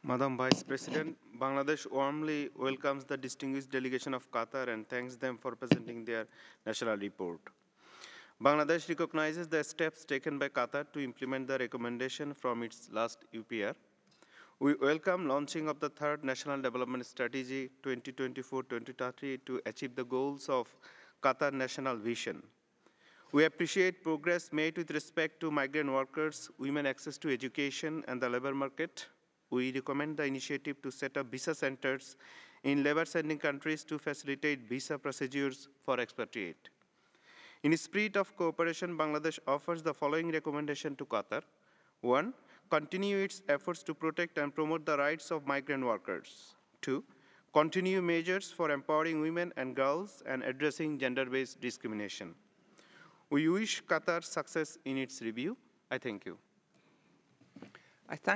Madam Vice President, Bangladesh warmly welcomes the distinguished delegation of Qatar and thanks them for presenting their national report. Bangladesh recognizes the steps taken by Qatar to implement the recommendation from its last UPR. We welcome launching of the third National Development Strategy 2024-2030 to achieve the goals of Qatar National Vision. We appreciate progress made with respect to migrant workers, women access to education, and the labor market. We recommend the initiative to set up visa centers in labor sending countries to facilitate visa procedures for expatriate. In spirit of cooperation, Bangladesh offers the following recommendation to Qatar. 1. Continue its efforts to protect and promote the rights of migrant workers. 2. Continue measures for empowering women and girls and addressing gender-based discrimination. We wish Qatar success in its review. I thank you. I thank